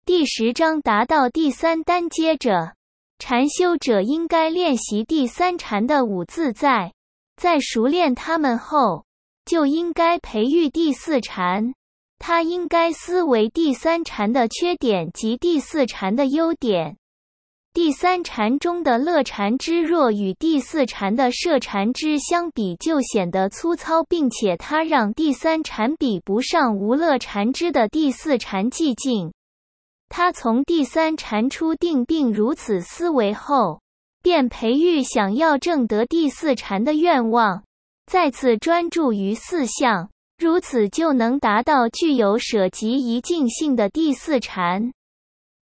第10章达到第3单接着，禅修者应该练习第3禅的5自在，在熟练它们后，就应该培育第4禅。他应该思维第3禅的缺点及第4禅的优点。第3禅中的乐禅之若与第4禅的摄禅之相比就显得粗糙，并且它让第3禅比不上无乐禅之的第4禅寂静。他从第3禅出定并如此思维后，便培育想要证得第4禅的愿望，再次专注于4项，如此就能达到具有舍即一境性的第4禅。